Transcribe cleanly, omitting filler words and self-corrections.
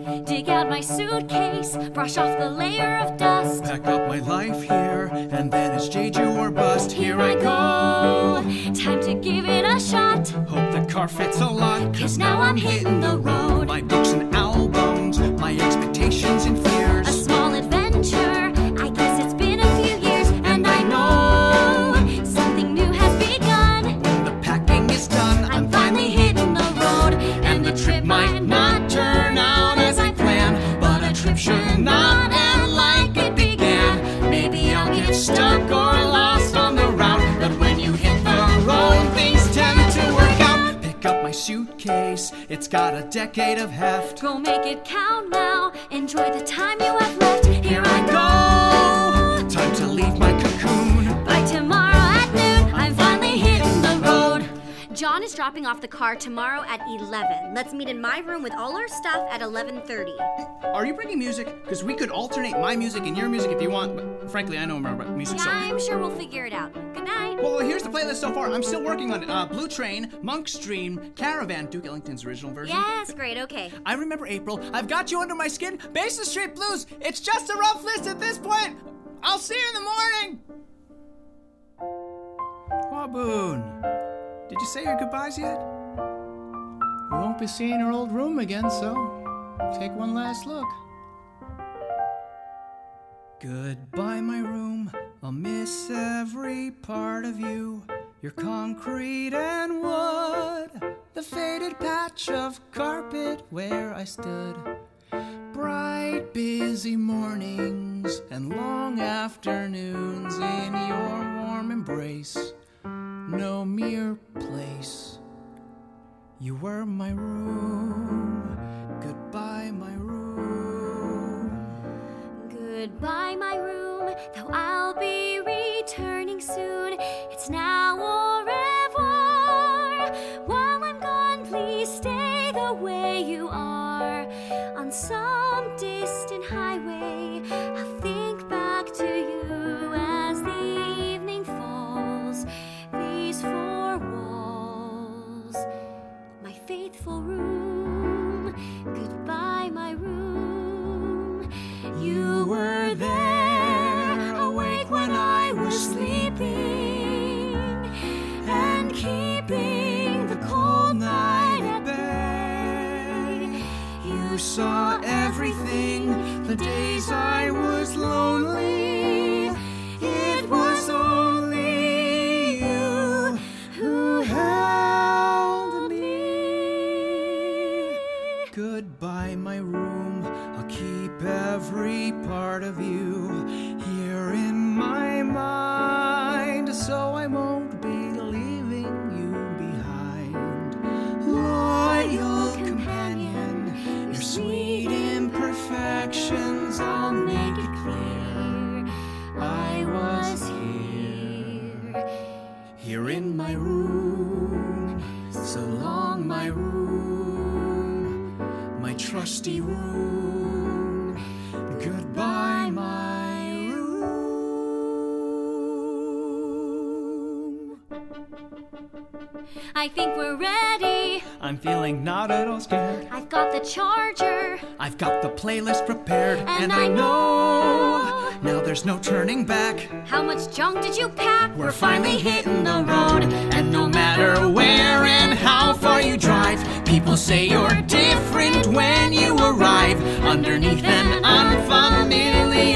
Dig out my suitcase, brush off the layer of dust. Pack up my life here, and then it's Jeju or bust. Here I go, time to give it a shot. Hope the car fits a lot, 'Cause now I'm hitting the road. My books and albums, my expectations and fears. A small adventure, I guess it's been a few years. And I know something new has begun. When the packing is done, I'm finally hitting the road. and the trip might not turn out as I planned, but a trip should not end like it began. Maybe I'll get stuck or lost on the route, but when you hit the road, things tend to work out. Pick up my suitcase, it's got a decade of heft. Go make it count now, enjoy the time you have left. Here I go, Time to leave my cocoon. by tomorrow at noon, I'm finally hitting the road. John is dropping off the car tomorrow at 11. Let's meet in my room with all our stuff at 11:30. Are you bringing music? Because we could alternate my music and your music if you want, but frankly, I know more about music, Yeah, so... I'm sure we'll figure it out. Good night. Well, here's the playlist so far. I'm still working on it. Blue Train, Monk's Dream, Caravan, Duke Ellington's original version. Yes, great, okay. I Remember April, I've Got You Under My Skin, Basin Street Blues. It's just a rough list at this point. I'll see you in the morning. Waboon, did you say your goodbyes yet? We won't be seeing our old room again, so take one last look. Goodbye, my room. I'll miss every part of you. Your concrete and wood, the faded patch of carpet where I stood. Bright, busy mornings and long afternoons in your warm embrace. No mere place. You were my room. Goodbye, my room. Goodbye, my room, though I'll be returning soon. It's now au revoir. While I'm gone, please stay the way you are. On some distant highway, I'll think back to you as the evening falls. These four walls, my faithful room. Goodbye, my room. You were there, awake when I was sleeping, and keeping the cold night at bay. You saw everything the days I was lonely. It was only you who held me. Goodbye, my room. I'll keep every part of you here in my mind, so I won't be leaving you behind. Loyal companion, your sweet imperfections, I'll make it clear. I was here in my room. So long, my room, my trusty room. Goodbye, my room. I think we're ready. I'm feeling not at all scared. I've got the charger, I've got the playlist prepared, and I know now there's no turning back. how much junk did you pack? We're finally hitting the road, and no matter where and how far you drive, people say you're different when you arrive underneath an unfamiliar